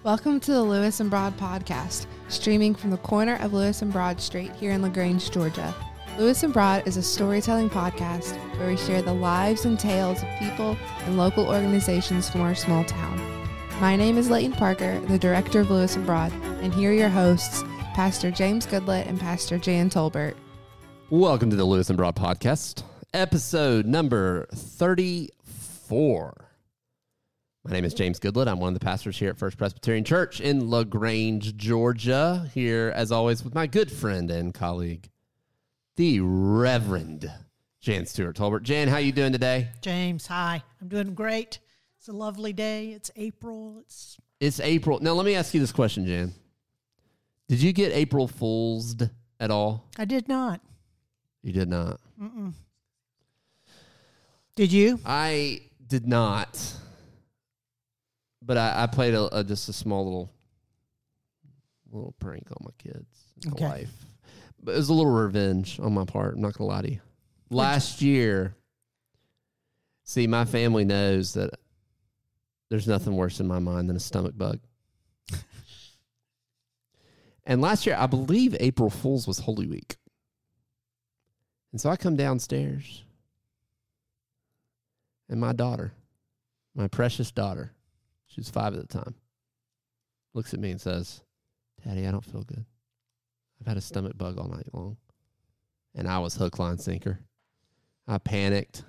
Welcome to the Lewis and Broad podcast, streaming from the corner of Lewis and Broad Street here in LaGrange, Georgia. Lewis and Broad is a storytelling podcast where we share the lives and tales of people and local organizations from our small town. My name is Leighton Parker, the director of Lewis and Broad, and here are your hosts, Pastor James Goodlett and Pastor Jan Tolbert. Welcome to the Lewis and Broad podcast, episode number 34. My name is James Goodlett. I'm one of the pastors here at First Presbyterian Church in LaGrange, Georgia. Here, as always, with my good friend and colleague, the Reverend Jan Stewart Tolbert. Jan, how you doing today? James, hi. I'm doing great. It's a lovely day. It's April. It's April. Now, let me ask you this question, Jan. Did you get April Fools'd at all? I did not. You did not? Mm-mm. Did you? I did not. But I played just a small little prank on my kids and my wife. But it was a little revenge on my part. I'm not going to lie to you. Last year, see, my family knows that there's nothing worse in my mind than a stomach bug. And last year, I believe April Fool's was Holy Week. And so I come downstairs, and my daughter, my precious daughter, she was 5 at the time, looks at me and says, "Daddy, I don't feel good. I've had a stomach bug all night long." And I was hook, line, sinker. I panicked.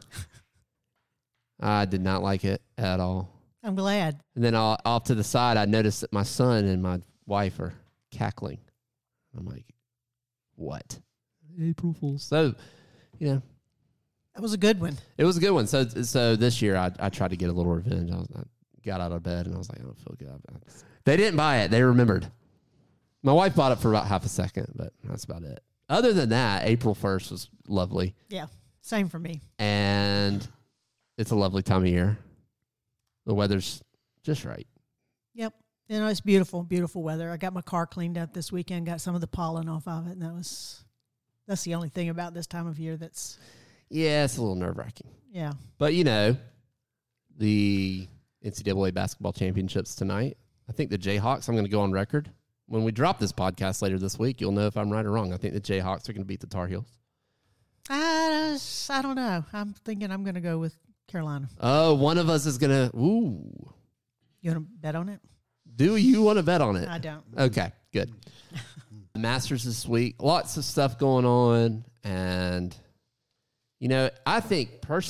I did not like it at all. I'm glad. And then off to the side, I noticed that my son and my wife are cackling. I'm like, what? April Fool's. So, you know. That was a good one. It was a good one. So this year, I tried to get a little revenge. I got out of bed, and I was like, I don't feel good. They didn't buy it. They remembered. My wife bought it for about half a second, but that's about it. Other than that, April 1st was lovely. Yeah, same for me. And it's a lovely time of year. The weather's just right. Yep. You know, it's beautiful, beautiful weather. I got my car cleaned up this weekend, got some of the pollen off of it, and that's the only thing about this time of year that's... Yeah, it's a little nerve-wracking. Yeah. But, you know, the NCAA basketball championships tonight, I think the Jayhawks, I'm going to go on record. When we drop this podcast later this week, you'll know if I'm right or wrong. I think the Jayhawks are going to beat the Tar Heels. I don't know. I'm thinking I'm going to go with Carolina. Oh, one of us is going to, ooh. You want to bet on it? Do you want to bet on it? I don't. Okay, good. Masters this week. Lots of stuff going on. And, you know, I think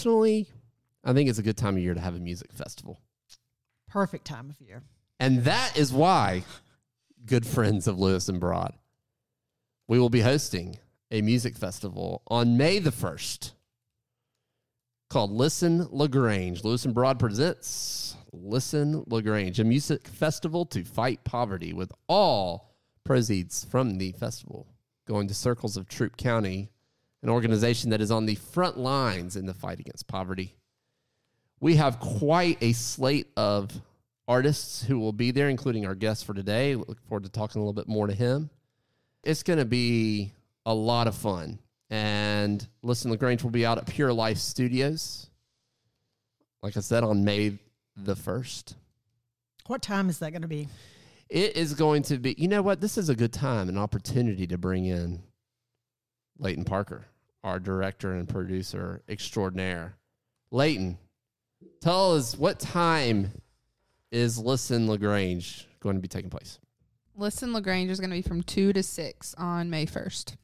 it's a good time of year to have a music festival. Perfect time of year. And that is why, good friends of Lewis and Broad, we will be hosting a music festival on May the 1st called Listen LaGrange. Lewis and Broad presents Listen LaGrange, a music festival to fight poverty, with all proceeds from the festival going to Circles of Troup County, an organization that is on the front lines in the fight against poverty. We have quite a slate of artists who will be there, including our guest for today. Look forward to talking a little bit more to him. It's going to be a lot of fun. And Listen LaGrange will be out at Pure Life Studios, like I said, on May the 1st. What time is that going to be? It is going to be, you know what? This is a good time, an opportunity to bring in Leighton Parker, our director and producer extraordinaire. Leighton, tell us, what time is Listen LaGrange going to be taking place? Listen LaGrange is going to be from 2 to 6 on May 1st.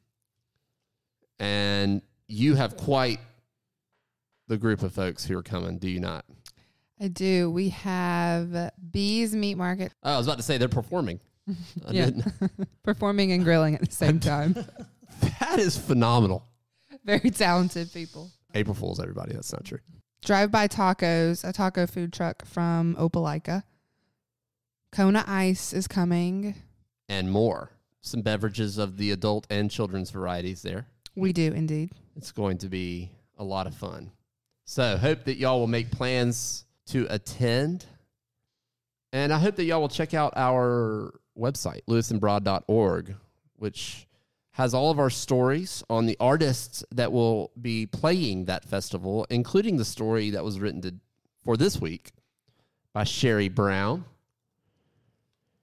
And you have quite the group of folks who are coming, do you not? I do. We have Bees Meat Market. Oh, I was about to say they're performing. Yeah, performing and grilling at the same time. That is phenomenal. Very talented people. April Fool's, everybody. That's not true. Drive-by Tacos, a taco food truck from Opelika. Kona Ice is coming. And more. Some beverages of the adult and children's varieties there. We do, indeed. It's going to be a lot of fun. So hope that y'all will make plans to attend. And I hope that y'all will check out our website, lewisandbroad.org, which has all of our stories on the artists that will be playing that festival, including the story that was written for this week by Sherry Brown.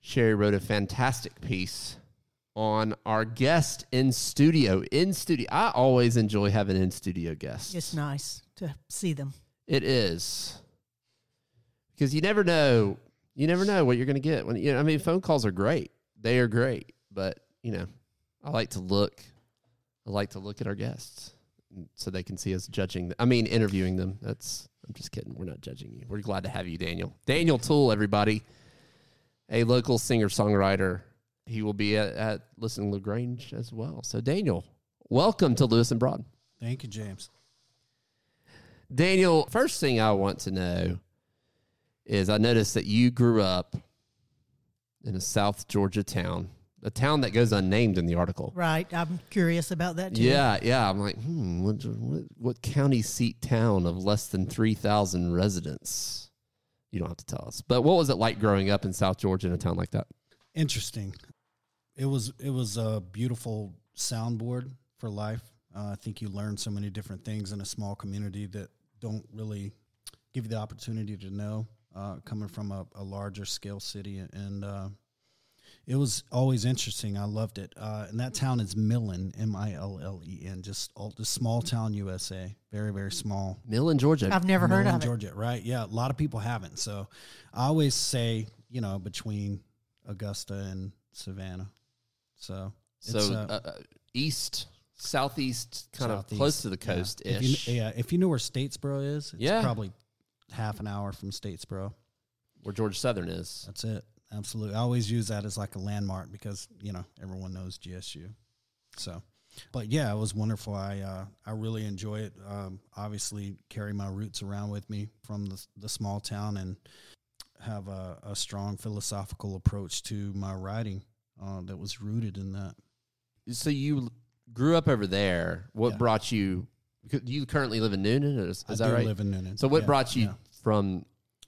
Sherry wrote a fantastic piece on our guest in studio. I always enjoy having in-studio guests. It's nice to see them. It is. Because you never know what you're going to get. Phone calls are great. They are great. But, I like to look at our guests so they can see us interviewing them. I'm just kidding. We're not judging you. We're glad to have you, Daniel. Daniel Toole, everybody. A local singer-songwriter. He will be at Listen LaGrange as well. So, Daniel, welcome to Lewis and Broad. Thank you, James. Daniel, first thing I want to know is I noticed that you grew up in a South Georgia town, a town that goes unnamed in the article. Right. I'm curious about that, too. Yeah. I'm like, what county seat town of less than 3,000 residents? You don't have to tell us. But what was it like growing up in South Georgia in a town like that? Interesting. It was a beautiful soundboard for life. I think you learn so many different things in a small community that don't really give you the opportunity to know coming from a larger scale city. And it was always interesting. I loved it. And that town is Millen, Millen, just small town USA. Very, very small. Millen, Georgia. I've never heard of it. Georgia, right? Yeah, a lot of people haven't. So I always say, between Augusta and Savannah. So southeast, kind of close to the coast-ish. If you know where Statesboro is, it's probably half an hour from Statesboro. Where Georgia Southern is. That's it. Absolutely. I always use that as like a landmark because, everyone knows GSU. So, but yeah, it was wonderful. I really enjoy it. Obviously carry my roots around with me from the small town and have a strong philosophical approach to my writing that was rooted in that. So you grew up over there. What brought you? You currently live in Noonan. Is that right? I live in Noonan. So what brought you from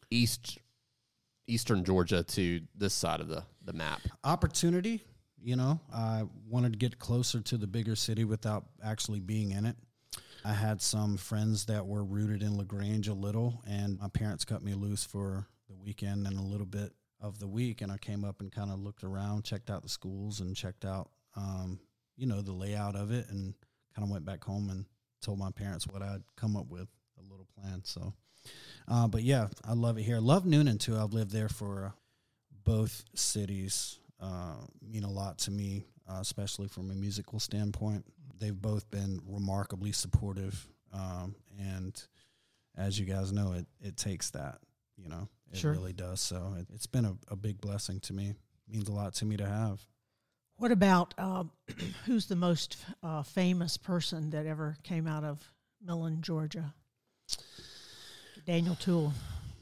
eastern Georgia to this side of the map? Opportunity. I wanted to get closer to the bigger city without actually being in it. I had some friends that were rooted in LaGrange a little, and my parents cut me loose for the weekend and a little bit of the week, and I came up and kind of looked around, checked out the schools, and checked out, the layout of it, and kind of went back home and told my parents what I'd come up with, a little plan. So, but yeah, I love it here. I love Noonan too. I've lived there for both cities. Mean a lot to me, especially from a musical standpoint. They've both been remarkably supportive, and as you guys know, it takes that. It Sure. really does. So it's been a big blessing to me. Means a lot to me to have. What about who's the most famous person that ever came out of Millen, Georgia? Daniel Toole.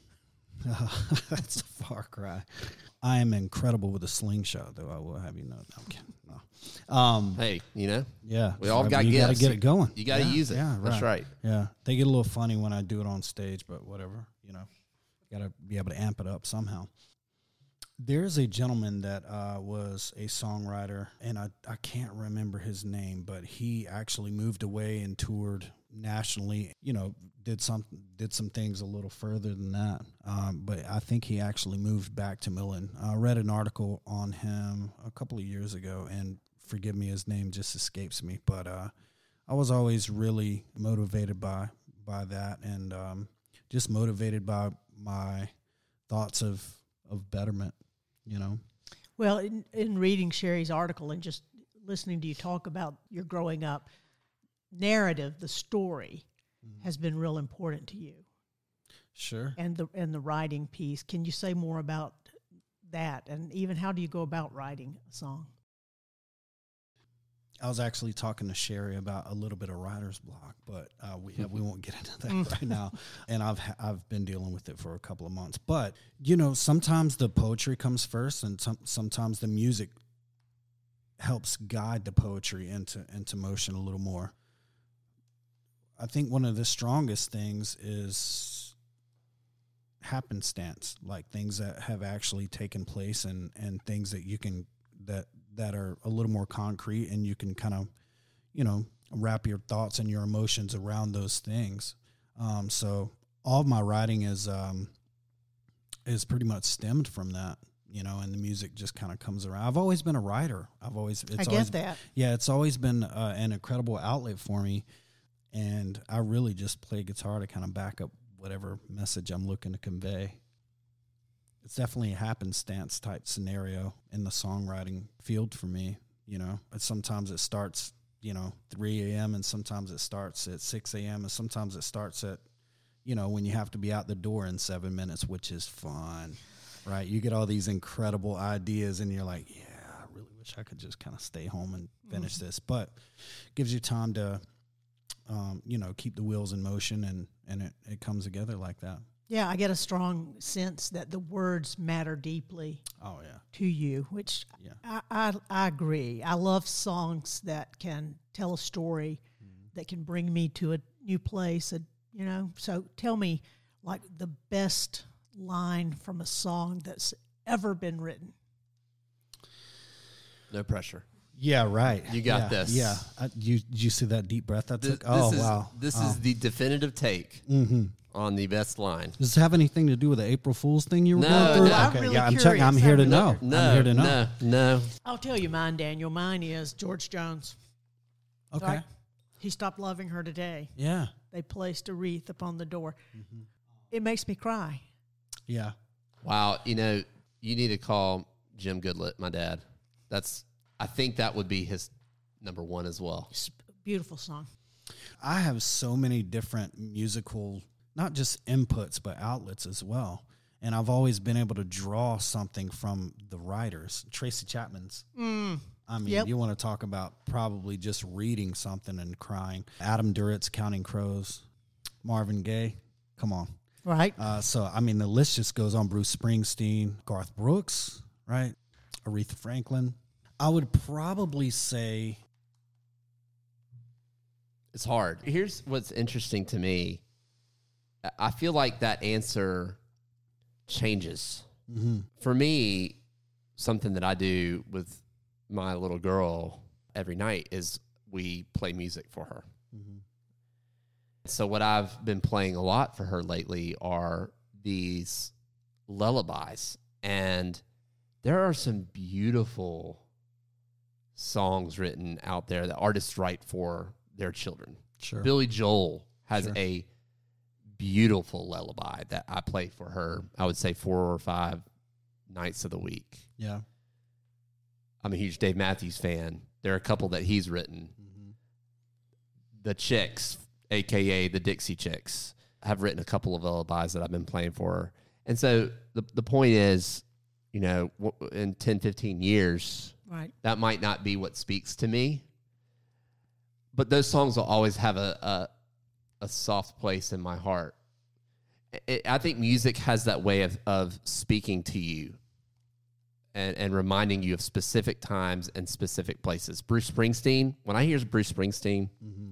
That's a far cry. I am incredible with a slingshot, though. I will have you know. No, I'm kidding. No. Hey, Yeah, we all got you gifts. got to get it going. You got to use it. Yeah, That's right. Yeah, they get a little funny when I do it on stage, but whatever. Got to be able to amp it up somehow. There's a gentleman that was a songwriter, and I can't remember his name, but he actually moved away and toured nationally. Did some things a little further than that. But I think he actually moved back to Millen. I read an article on him a couple of years ago, and forgive me, his name just escapes me. But I was always really motivated by that, and just motivated by my thoughts of betterment. Well, in reading Sherry's article and just listening to you talk about your growing up, narrative, the story, has been real important to you. Sure. And the writing piece. Can you say more about that? And even how do you go about writing a song? I was actually talking to Sherry about a little bit of writer's block, but we won't get into that right now. And I've been dealing with it for a couple of months. But sometimes the poetry comes first, and sometimes the music helps guide the poetry into motion a little more. I think one of the strongest things is happenstance, like things that have actually taken place, and things that you can that are a little more concrete, and you can kind of, wrap your thoughts and your emotions around those things. So all of my writing is pretty much stemmed from that. and the music just kind of comes around. I've always been a writer. I get that. Yeah, it's always been an incredible outlet for me, and I really just play guitar to kind of back up whatever message I'm looking to convey. It's definitely a happenstance type scenario in the songwriting field for me. Sometimes it starts 3 a.m. and sometimes it starts at 6 a.m. and sometimes it starts at when you have to be out the door in 7 minutes, which is fun. Right, you get all these incredible ideas, and you're like, "Yeah, I really wish I could just kind of stay home and finish this." But it gives you time to, keep the wheels in motion, and it comes together like that. Yeah, I get a strong sense that the words matter deeply. Oh yeah, to you, which yeah. I agree. I love songs that can tell a story, that can bring me to a new place. So tell me, like the best line from a song that's ever been written. No pressure. Yeah, right. You got this. Yeah. Did you see that deep breath I took? Wow. This is the definitive take on the best line. Does this have anything to do with the April Fool's thing you were going No, through? no. I'm Okay, really yeah, I'm curious. I'm here to I'm know. really- I'm here to know. No. I'll tell you mine, Daniel. Mine is George Jones. Okay. Right? He stopped loving her today. Yeah. They placed a wreath upon the door. It makes me cry. Yeah. Wow. You need to call Jim Goodlett, my dad. I think that would be his number one as well. It's a beautiful song. I have so many different musical, not just inputs, but outlets as well. And I've always been able to draw something from the writers. Tracy Chapman's. I mean, Yep. you want to talk about probably just reading something and crying. Adam Duritz, Counting Crows. Marvin Gaye. Come on. Right. So, I mean, the list just goes on. Bruce Springsteen, Garth Brooks, right? Aretha Franklin. I would probably say... It's hard. Here's what's interesting to me. I feel like that answer changes. For me, something that I do with my little girl every night is we play music for her. So what I've been playing a lot for her lately are these lullabies. And there are some beautiful songs written out there that artists write for their children. Sure. Billy Joel has Sure. a beautiful lullaby that I play for her, I would say 4 or 5 nights of the week. Yeah. I'm a huge Dave Matthews fan. There are a couple that he's written. The Chicks, a.k.a. the Dixie Chicks, have written a couple of lullabies that I've been playing for her. And so the point is, in 10, 15 years, Right. that might not be what speaks to me. But those songs will always have a soft place in my heart. I think music has that way of speaking to you and reminding you of specific times and specific places. Bruce Springsteen, when I hear Bruce Springsteen,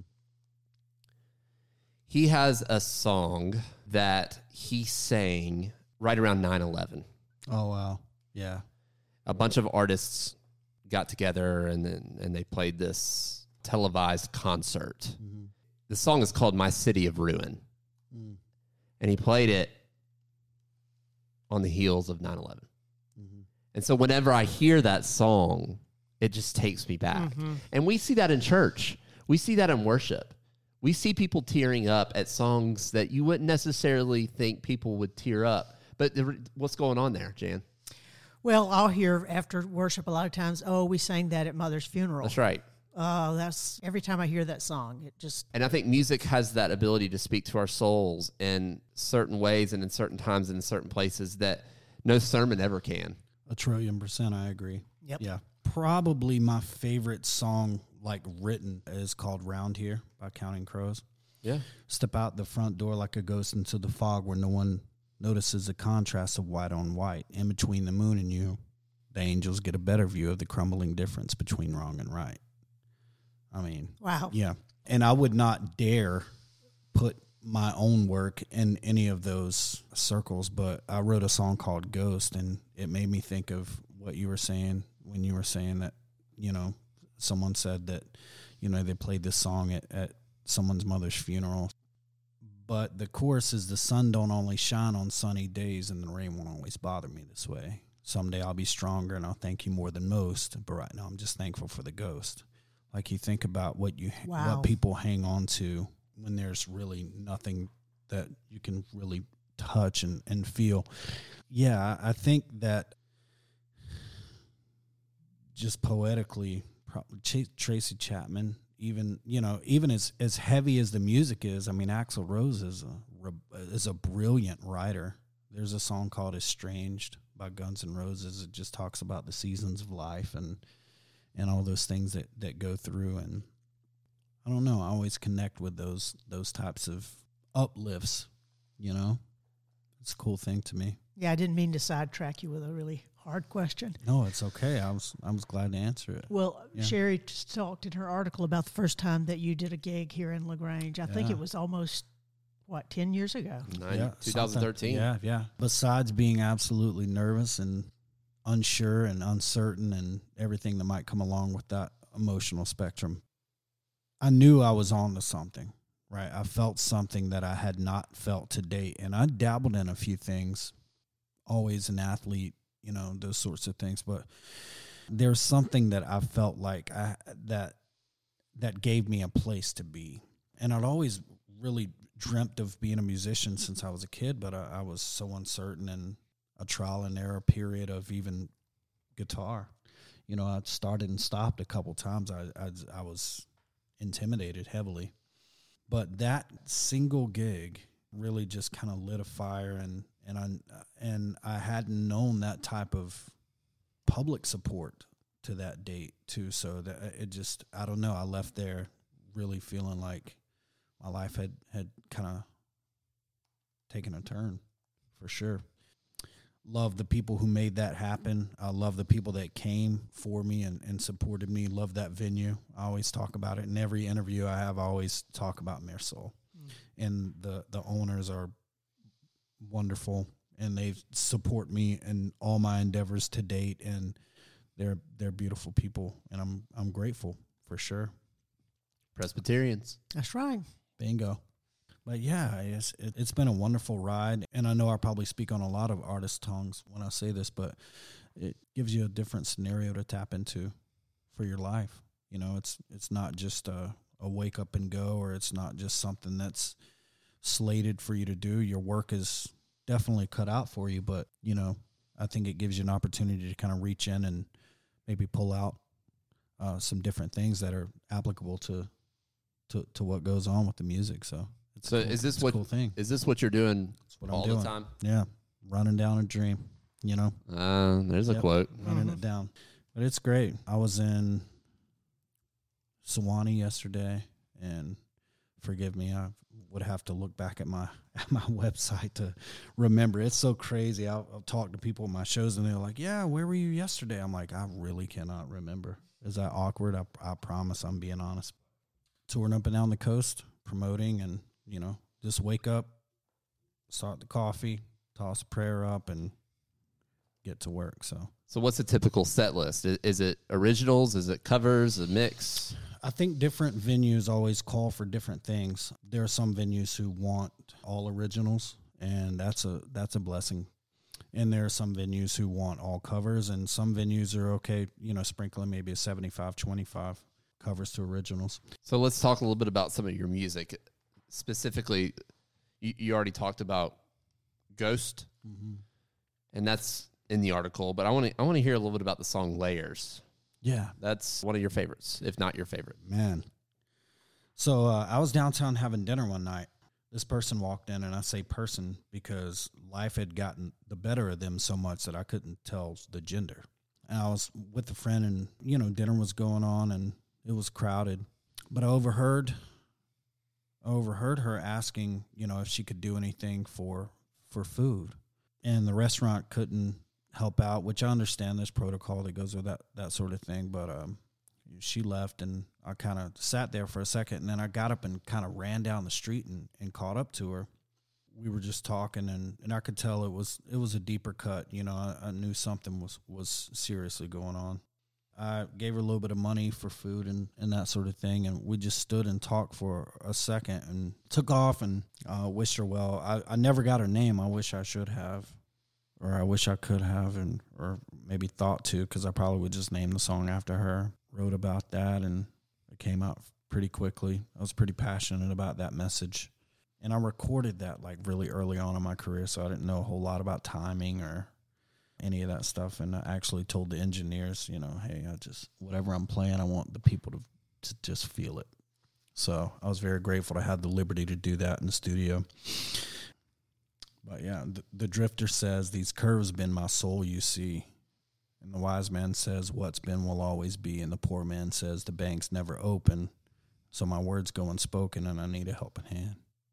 he has a song that he sang right around 9/11. Oh, wow. Yeah. A bunch of artists got together and they played this televised concert. The song is called My City of Ruin. And he played it on the heels of 9/11. And so whenever I hear that song, it just takes me back. And we see that in church. We see that in worship. We see people tearing up at songs that you wouldn't necessarily think people would tear up. But what's going on there, Jan? Well, I'll hear after worship a lot of times, we sang that at Mother's funeral. That's right. That's every time I hear that song, it just... And I think music has that ability to speak to our souls in certain ways and in certain times and in certain places that no sermon ever can. 1,000,000,000%, I agree. Yep. Yeah. Probably my favorite song, written, is called Round Here by Counting Crows. Yeah. Step out the front door like a ghost into the fog where no one notices the contrast of white on white. In between the moon and you, the angels get a better view of the crumbling difference between wrong and right. I mean, Wow. yeah. And I would not dare put my own work in any of those circles, but I wrote a song called Ghost, and it made me think of what you were saying when you were saying that, someone said that, they played this song at someone's mother's funeral. But the chorus is, the sun don't only shine on sunny days and the rain won't always bother me this way. someday I'll be stronger and I'll thank you more than most. But right now I'm just thankful for the ghost. Like, you think about what people hang on to when there's really nothing that you can really touch and feel. Yeah, I think that just poetically, Tracy Chapman, even as heavy as the music is, I mean, Axl Rose is a brilliant writer. There's a song called Estranged by Guns N' Roses. It just talks about the seasons of life and all those things that go through. And I don't know, I always connect with those types of uplifts, It's a cool thing to me. Yeah, I didn't mean to sidetrack you with a really hard question. No, it's okay. I was glad to answer it. Well, yeah. Sherry just talked in her article about the first time that you did a gig here in LaGrange. I think it was almost, 10 years ago? 2013. Yeah. Besides being absolutely nervous and unsure and uncertain and everything that might come along with that emotional spectrum, I knew I was on to something, right? I felt something that I had not felt to date. And I dabbled in a few things, always an athlete, those sorts of things. But there's something that I felt like that gave me a place to be. And I'd always really dreamt of being a musician since I was a kid, but I was so uncertain in a trial and error period of even guitar. I started and stopped a couple times. I was intimidated heavily. But that single gig really just kind of lit a fire, and I hadn't known that type of public support to that date too. So that it just, I don't know, I left there really feeling like my life had kind of taken a turn, for sure. Love the people who made that happen. I love the people that came for me and supported me. Love that venue. I always talk about it. In every interview I have, I always talk about Mersol. And the owners are wonderful, and they support me in all my endeavors to date, and they're beautiful people, and I'm grateful, for sure. Presbyterians. That's right. Bingo. But yeah, it's been a wonderful ride, and I know I probably speak on a lot of artists' tongues when I say this, but it gives you a different scenario to tap into for your life. It's not just a wake up and go, or it's not just something that's slated for you to do. Your work is definitely cut out for you, but I think it gives you an opportunity to kind of reach in and maybe pull out some different things that are applicable to what goes on with the music. So it's cool. Is this it's a cool thing? Is this what you're doing all the time? Yeah, running down a dream. There's a quote. Running it down, but it's great. I was in Sewanee yesterday, and forgive me, I would have to look back at my website to remember. It's so crazy. I'll talk to people at my shows, and they're like, "Yeah, where were you yesterday?" I'm like, I really cannot remember. Is that awkward? I promise I'm being honest. Touring up and down the coast, promoting, and just wake up, start the coffee, toss a prayer up, and get to work. So what's a typical set list? Is it originals? Is it covers? A mix? I think different venues always call for different things. There are some venues who want all originals, and that's a blessing. And there are some venues who want all covers, and some venues are okay, sprinkling maybe a 75-25 covers to originals. So let's talk a little bit about some of your music. Specifically, you already talked about Ghost, and that's in the article, but I want to hear a little bit about the song Layers. Yeah. That's one of your favorites, if not your favorite. Man. So I was downtown having dinner one night. This person walked in, and I say person because life had gotten the better of them so much that I couldn't tell the gender. And I was with a friend, and, dinner was going on, and it was crowded. But I overheard her asking, if she could do anything for food. And the restaurant couldn't help out, which I understand there's protocol that goes with that sort of thing. But she left, and I kind of sat there for a second, and then I got up and kind of ran down the street and caught up to her. We were just talking, and I could tell it was a deeper cut. I knew something was seriously going on. I gave her a little bit of money for food and that sort of thing, and we just stood and talked for a second and took off and wished her well. I never got her name. I wish I should have. or I wish I could have, or maybe thought to, because I probably would just name the song after her. Wrote about that, and it came out pretty quickly. I was pretty passionate about that message. And I recorded that like really early on in my career, so I didn't know a whole lot about timing or any of that stuff. And I actually told the engineers, hey, whatever I'm playing, I want the people to just feel it. So I was very grateful to have the liberty to do that in the studio. But yeah, the drifter says, these curves bend my soul, you see. And the wise man says, what's been will always be. And the poor man says, the bank's never open. So my words go unspoken, and I need a helping hand.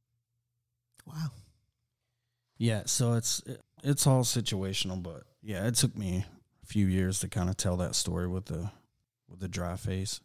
Wow. Yeah, so it's all situational, but yeah, it took me a few years to kind of tell that story with the dry face,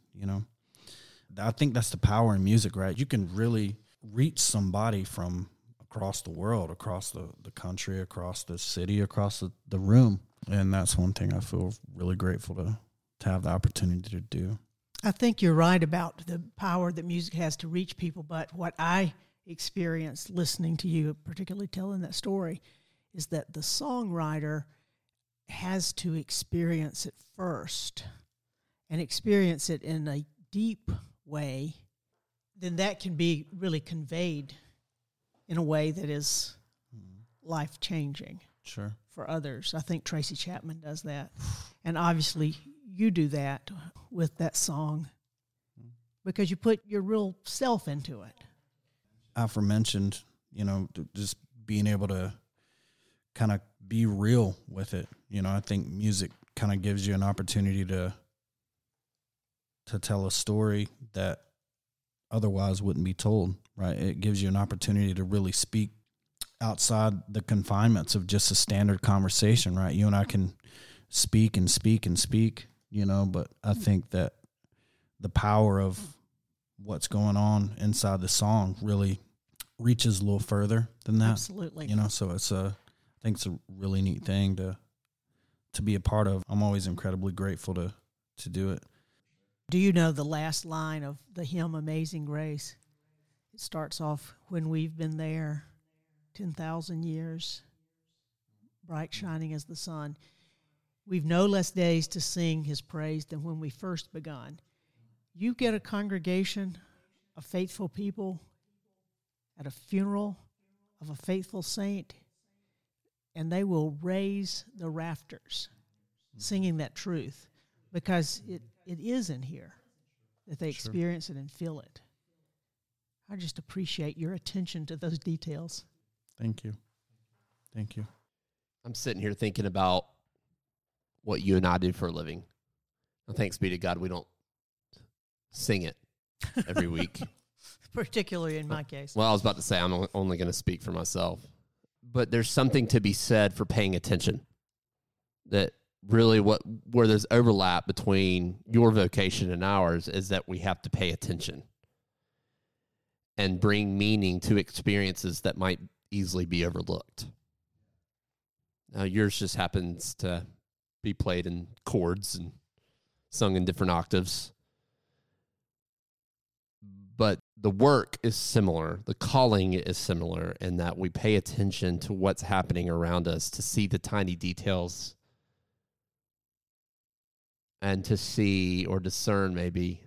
I think that's the power in music, right? You can really reach somebody from across the world, across the country, across the city, across the room. And that's one thing I feel really grateful to have the opportunity to do. I think you're right about the power that music has to reach people, but what I experienced listening to you, particularly telling that story, is that the songwriter has to experience it first and experience it in a deep way. Then that can be really conveyed in a way that is life-changing. Sure. For others. I think Tracy Chapman does that. And obviously you do that with that song because you put your real self into it. Aforementioned, just being able to kind of be real with it. I think music kind of gives you an opportunity to tell a story that otherwise wouldn't be told, right? It gives you an opportunity to really speak outside the confinements of just a standard conversation, right? You and I can speak and speak and speak, but I think that the power of what's going on inside the song really reaches a little further than that. Absolutely. So I think it's a really neat thing to be a part of. I'm always incredibly grateful to do it. Do you know the last line of the hymn Amazing Grace? It starts off, when we've been there 10,000 years, bright shining as the sun. We've no less days to sing his praise than when we first begun. You get a congregation of faithful people at a funeral of a faithful saint, and they will raise the rafters singing that truth because it is in here that they experience it and feel it. I just appreciate your attention to those details. Thank you. I'm sitting here thinking about what you and I do for a living. And thanks be to God, we don't sing it every week. Particularly in my case. Well, I was about to say I'm only going to speak for myself. But there's something to be said for paying attention. That really where there's overlap between your vocation and ours is that we have to pay attention and bring meaning to experiences that might easily be overlooked. Now, yours just happens to be played in chords and sung in different octaves. But the work is similar. The calling is similar in that we pay attention to what's happening around us, to see the tiny details and to see or discern maybe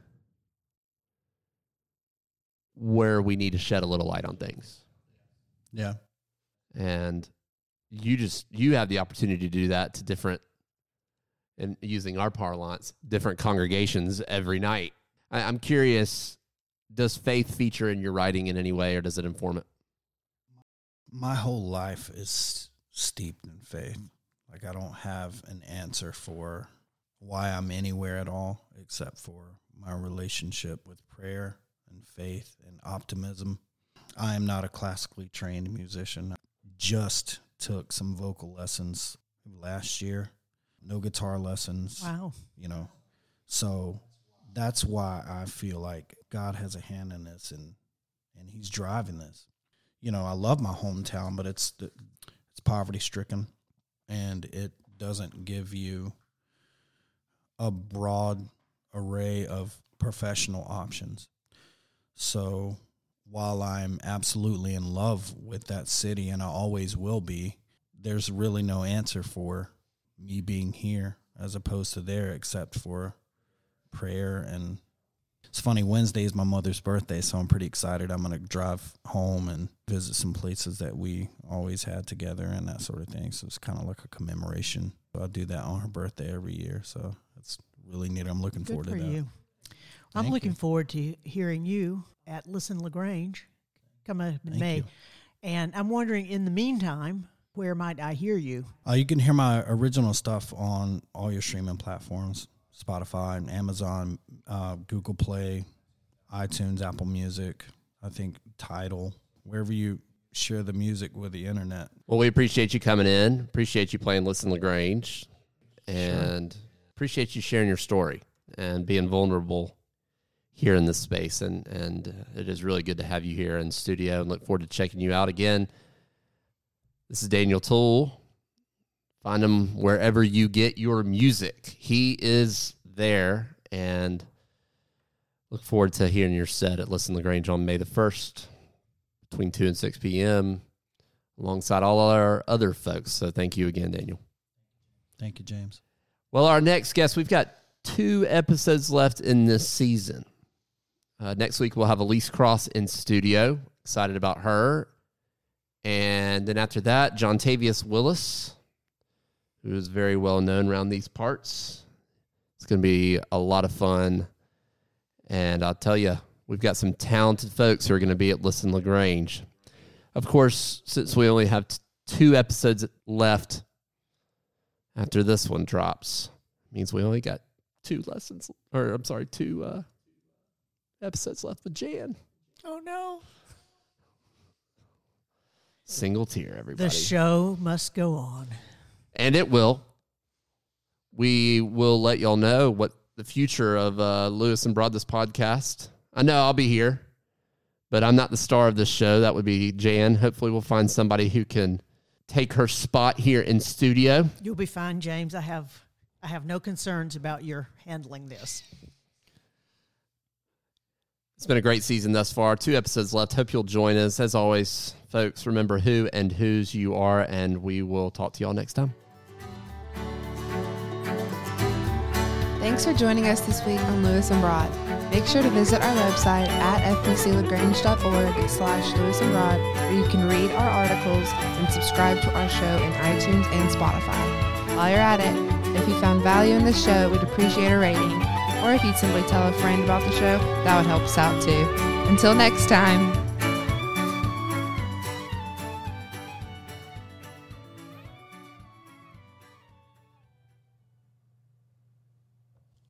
where we need to shed a little light on things. Yeah. And you have the opportunity to do that to different, and using our parlance, different congregations every night. I'm curious, does faith feature in your writing in any way, or does it inform it? My whole life is steeped in faith. Like, I don't have an answer for why I'm anywhere at all, except for my relationship with prayer and faith and optimism. I am not a classically trained musician. I just took some vocal lessons last year, no guitar lessons. Wow. So that's why I feel like God has a hand in this and he's driving this. I love my hometown, but it's poverty stricken and it doesn't give you a broad array of professional options. So while I'm absolutely in love with that city, and I always will be, there's really no answer for me being here as opposed to there, except for prayer. And it's funny, Wednesday is my mother's birthday, so I'm pretty excited. I'm going to drive home and visit some places that we always had together and that sort of thing. So it's kind of like a commemoration. So I do that on her birthday every year. So it's really neat. I'm looking forward to that. Good for you. I'm looking forward to hearing you at Listen LaGrange coming up in May. You. And I'm wondering, in the meantime, where might I hear you? You can hear my original stuff on all your streaming platforms, Spotify, Amazon, Google Play, iTunes, Apple Music, I think Tidal, wherever you share the music with the internet. Well, we appreciate you coming in. Appreciate you playing Listen LaGrange. And appreciate you sharing your story and being vulnerable here in this space. And it is really good to have you here in studio, and look forward to checking you out again. This is Daniel Toole. Find him wherever you get your music. He is there, and look forward to hearing your set at Listen LaGrange on May the 1st between 2 and 6 p.m. alongside all our other folks. So thank you again, Daniel. Thank you, James. Well, our next guest, we've got 2 episodes left in this season. Next week, we'll have Elise Cross in studio. Excited about her. And then after that, John Tavius Willis, who is very well known around these parts. It's going to be a lot of fun. And I'll tell you, we've got some talented folks who are going to be at Listen LaGrange. Of course, since we only have 2 episodes left after this one drops, means we only got 2 episodes left with Jan. Oh, no. Single tear, everybody. The show must go on. And it will. We will let y'all know what the future of Lewis and Broad, this podcast. I know I'll be here, but I'm not the star of this show. That would be Jan. Hopefully we'll find somebody who can take her spot here in studio. You'll be fine, James. I have no concerns about your handling this. It's been a great season thus far. 2 episodes left. Hope you'll join us. As always, folks, remember who and whose you are, and we will talk to y'all next time. Thanks for joining us this week on Lewis and Broad. Make sure to visit our website at fbclagrange.org/Lewis and Broad, where you can read our articles and subscribe to our show in iTunes and Spotify. While you're at it, if you found value in this show, we'd appreciate a rating. Or if you'd simply tell a friend about the show, that would help us out too. Until next time.